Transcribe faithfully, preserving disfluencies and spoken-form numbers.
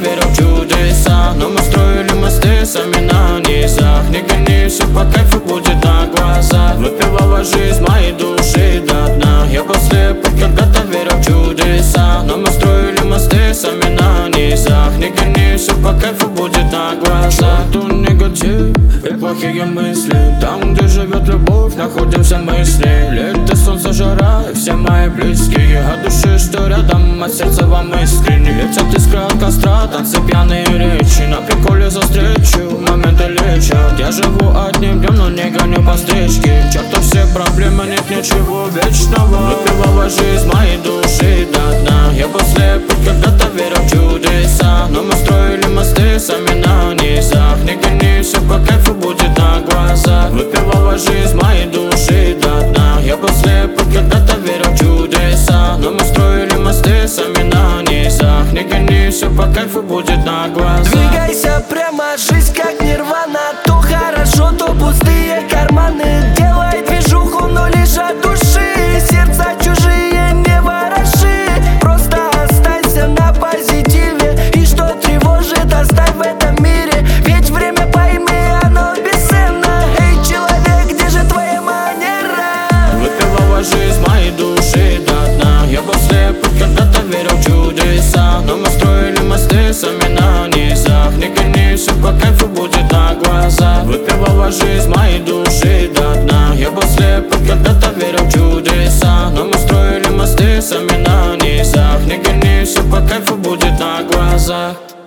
верил в чудеса, но мы строили мосты сами на низах. Не гони, все по кайфу будет на глазах. Выпивала жизнь моей души до дна. Я был слеп, когда-то верил в чудеса, но мы строили мосты сами на низах. Не гони, все по кайфу будет на глазах. Черту негатив и плохие мысли. Там, где живет любовь, находимся мысли. Лето, солнце, жара и все мои близкие. От души, что рядом, от сердца вам искренне. Летят искры от костра, танцы, пьяные речи. На приколе за встречу, моменты лечат. Я живу одним днем, но не гоню по встречке. Черту все проблемы, нет ничего вечного. Выпивала жизнь моей души до дна. Я был слеп, когда-то верил в чудеса, но мы строили мосты сами на низах. Не гони, все по кайфу будет на глазах. Выпивала жизнь моей души до дна. Я был слеп, когда-то верил в чудеса, но мы строили мосты сами на низах. Не гони, все по кайфу будет на глазах. Двигайся прямо, жизнь как нирвана. То хорошо, то пустые карманы. Делай движуху, но лишь от души. Сердца чужие не вороши. Просто останься на позитиве. И что тревожит, оставь в этом мире. Ведь время, пойми, оно бесценно. Эй, человек, где же твоя манера? Выпивала жизнь моей души до дна. Я был слеп, когда-то верил в чудеса, но мы строили мосты сами на низах. Не гони, все по кайфу будет на глазах. Выпивала жизнь моей души до дна. Я был слеп, когда-то верил в чудеса, но мы строили мосты сами на низах. Не гони, все по кайфу будет на глазах.